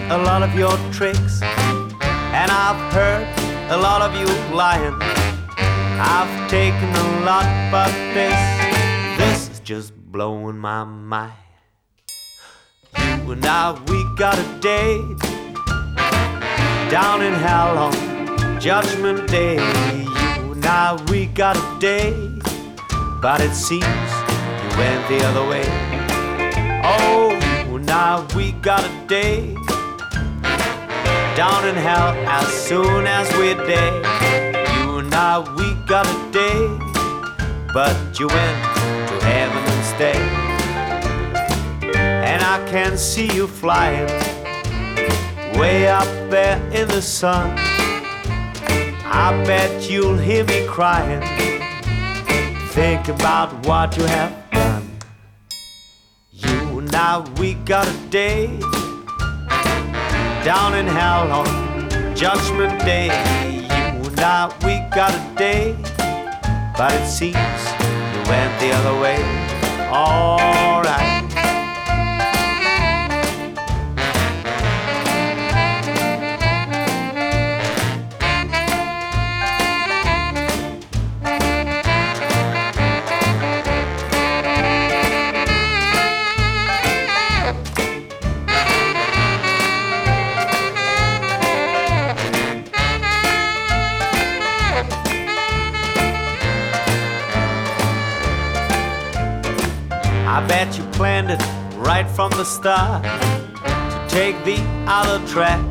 a lot of your tricks, and I've heard a lot of you lying. I've taken a lot, but this is just blowing my mind. You and I, we got a date down in hell on Judgment Day. You and I, we got a date, but it seems you went the other way. Oh, you and I, we got a date down in hell as soon as we're dead. You and I, we got a date, but you went to heaven instead. And I can see you flying way up there in the sun. I bet you'll hear me crying. Think about what you have done. You and I, we got a date down in hell on Judgment Day. You and I, we got a date, but it seems you went the other way. Alright. I bet you planned it right from the start to take the other track.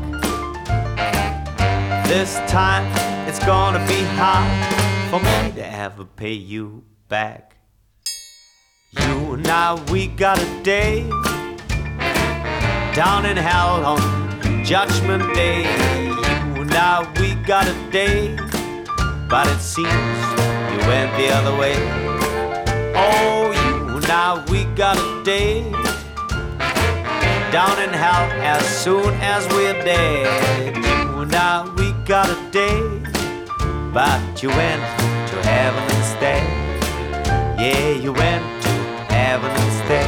This time it's gonna be hard for me to ever pay you back. You and I, we got a date down in hell on Judgment Day. You and I, we got a date, but it seems you went the other way. Oh, now we got a date down in hell as soon as we're dead. You and I, we got a date, but you went to heaven instead. Yeah, you went to heaven instead.